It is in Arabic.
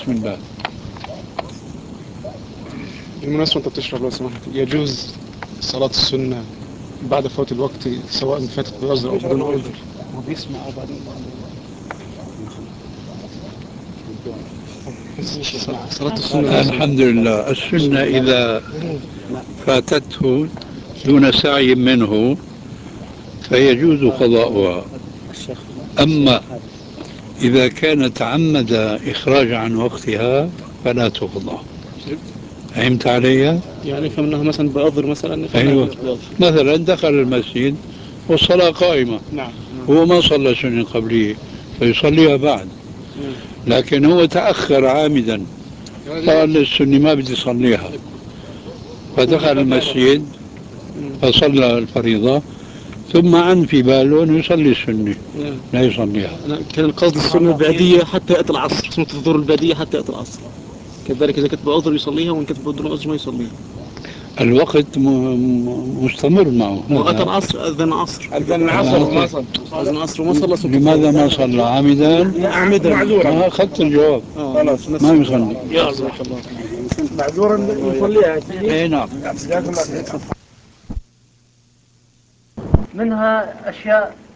بسم الله. بالمناسبة أنت بتشرب لو سمحت، يجوز صلاة السنة بعد فوات الوقت سواء فاتت بعذر أو بدون عذر؟ وبيسمع وبعدين صلاة السنة الحمد لله. السنة إذا فاتته دون سعي منه فيجوز قضاؤها. أما إذا كان تعمد إخراج عن وقتها فلا تقضى. فهمت علي؟ يعني فمنها مثلا بعذر مثلا أيوة. مثلا دخل المسجد والصلاة قائمة، نعم هو ما صلى سنة قبليه فيصليها بعد، لكن هو تأخر عامدا، قال السنة ما بدي صليها، فدخل المسجد فصلى الفريضة ثم عن في باله أنه يصلي السنة لا يصليها. أنا كان القصد السنة البعدية حتى يأتي العصر، سنة الظهر البعدية حتى يأتي العصر، كذلك إذا كانت بعذر يصليها وإن كانت بدون عذر ما يصليها. الوقت مستمر معه. وأتى العصر أذن عصر، أذن العصر وما صلى، أذن العصر وما صلى سنة لماذا ما صلى عامدا؟ عامدا معذورا. أخذت الجواب. خلاص ما يصلي. يلا معذورا يصليها. اي نعم. جزاك الله خير. منها أشياء